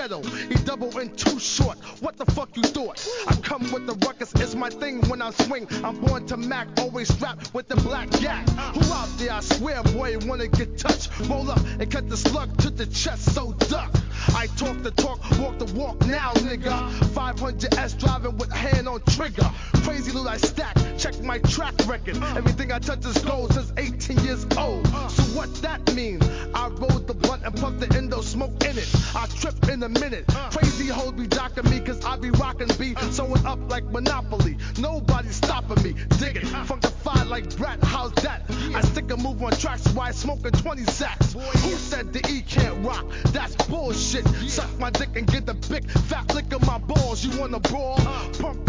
ghetto. He double in too short. What the fuck you thought? I come with the ruckus, it's my thing when I swing. I'm born to Mac, always strapped with the black gat. Who out there? I swear, boy, wanna get touched. Roll up and cut the slug to the chest, so duck. I talk the talk, walk the walk now, nigga. 500S driving with hand on trigger. Crazy loot I stack, check my track record. Everything I touch is gold since 18 years old. So what that means? I rolled the blunt and puffed the endo, smoke in it. I trip in a minute. Crazy hoes be docking me, cause I be rockin' beat, sewing up like Monopoly. Nobody stopping me, dig it. Funkified like Brat, how's that? I stick a move on tracks while I smoking 20 sacks. Who said the E can't rock? That's bullshit. Suck my dick and get the big fat lick of my balls. You wanna brawl? Pump